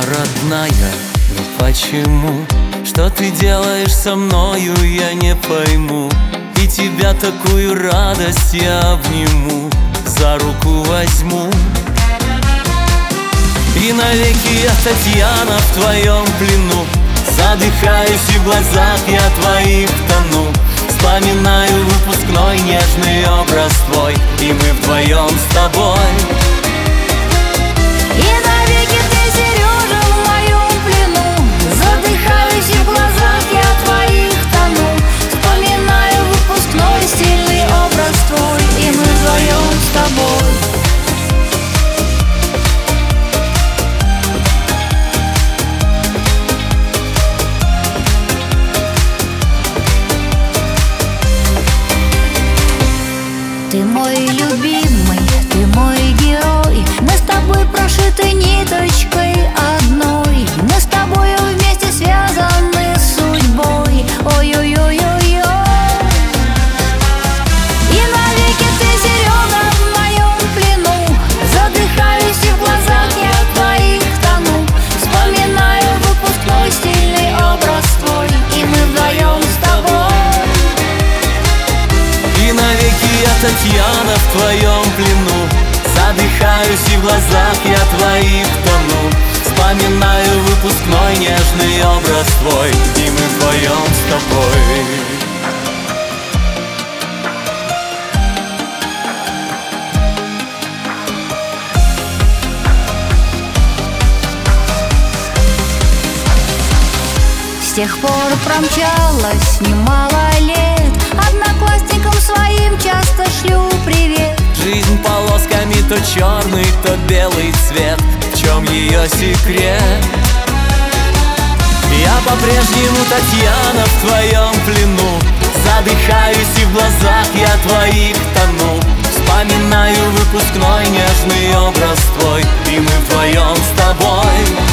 родная, но почему? Что ты делаешь со мною, я не пойму. И тебя такую радость я обниму, за руку возьму. И навеки я, Татьяна, в твоем плену. Задыхаюсь, и в глазах я твоих тону. Вспоминаю выпускной нежный образ твой, и мы вдвоем с тобой. И навеки ты, Сережа, в моем плену. Задыхаюсь, и в глазах я твоих тону. Вспоминаю выпускной стильный образ твой, и мы вдвоем с тобой. Ты мой любимый, ты мой герой. Мы с тобой прошиты ниточкой одной. Мы с тобою вместе связаны судьбой. Ой-ой-ой-ой-ой. И навеки ты, Серега, в моем плену. Задыхаюсь, и в глазах я твоих тону. Вспоминаю выпускной стильный образ твой, и мы вдвоем с тобой. И навеки я, Татьяна, в твоем плену. Задыхаюсь, и в глазах я твоих тону. Вспоминаю выпускной нежный образ твой, и мы вдвоем с тобой. С тех пор промчалось немало лет. Одноклассникам своим часто шлю привет. Жизнь полосками, то черный, то белый цвет. В чем ее секрет? Я по-прежнему, Татьяна, в твоем плену. Задыхаюсь, и в глазах я твоих тону. Вспоминаю выпускной нежный образ твой, и мы вдвоем с тобой.